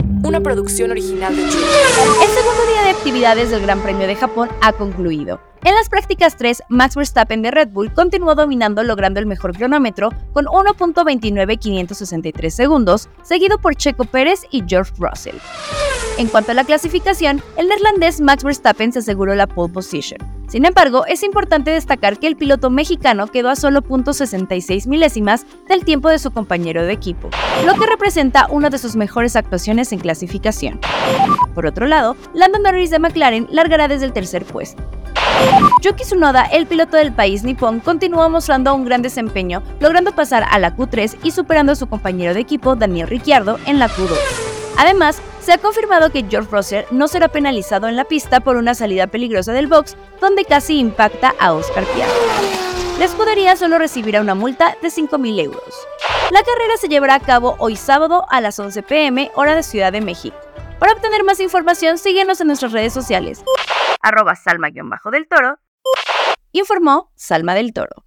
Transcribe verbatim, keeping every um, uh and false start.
una producción original de True. El segundo día de actividades del Gran Premio de Japón ha concluido. En las prácticas tres, Max Verstappen de Red Bull continuó dominando logrando el mejor cronómetro con uno punto veintinueve quinientos sesenta y tres segundos, seguido por Checo Pérez y George Russell. En cuanto a la clasificación, el neerlandés Max Verstappen se aseguró la pole position. Sin embargo, es importante destacar que el piloto mexicano quedó a solo punto sesenta y seis milésimas del tiempo de su compañero de equipo, lo que representa una de sus mejores actuaciones en clasificación. Por otro lado, Lando Norris de McLaren largará desde el tercer puesto. Yuki Tsunoda, el piloto del país nipón, continuó mostrando un gran desempeño, logrando pasar a la Q tres y superando a su compañero de equipo Daniel Ricciardo en la Q dos. Además, se ha confirmado que George Russell no será penalizado en la pista por una salida peligrosa del box, donde casi impacta a Oscar Piastri. La escudería solo recibirá una multa de cinco mil euros. La carrera se llevará a cabo hoy sábado a las once pe eme, hora de Ciudad de México. Para obtener más información, síguenos en nuestras redes sociales. arroba Salma-del Toro. Informó Salma del Toro.